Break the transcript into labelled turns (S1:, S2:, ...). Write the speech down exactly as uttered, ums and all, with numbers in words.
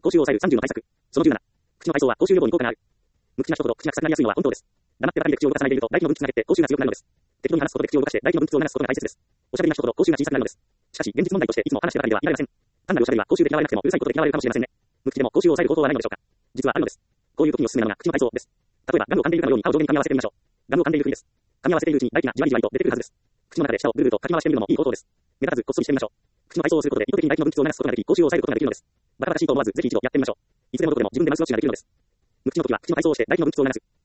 S1: 口臭を抑えるさんじゅうの対策。そのじゅうなな。口の体操は口臭予防に効果がある。無口な人ほど口が臭くなりやすいのは本当です。黙ってばかりで口を動かさないでいると唾液の分泌が減って口臭が強くなるのです。適当に話すことで口を動かして唾液の分泌を促すことが大切です。おしゃべりな人ほど口臭が小さくなるのです。しかし、現実問題としていつも話してばかりではいられません。単なるおしゃべりは口臭で嫌われなくてもうるさいことで嫌われるかもしれませんね。無口でも口臭を抑える方法はないのでしょうか。実はあるのです。こういう時におすすめなのが口の体操です。例えば、ガムを噛んでいるかのように歯を上下に噛み合わせてみましょう。ガムを噛んでいるふりです。噛み合わせているうちに唾液がじわりじわりと出てくるはずです。口の中で舌をぐるぐるとかき回してみるのもいい方法です。目立たずこっそりしてみましょう。口の体操をすることで意図的に唾液の分泌を促すことができ、口臭を抑えることができるのです。バカバカしいと思わずぜひ一度やってみましょう。いつでもどこでも自分でマウスウォッチができるのです。無口の時は口の体操をして唾液の分泌を促す。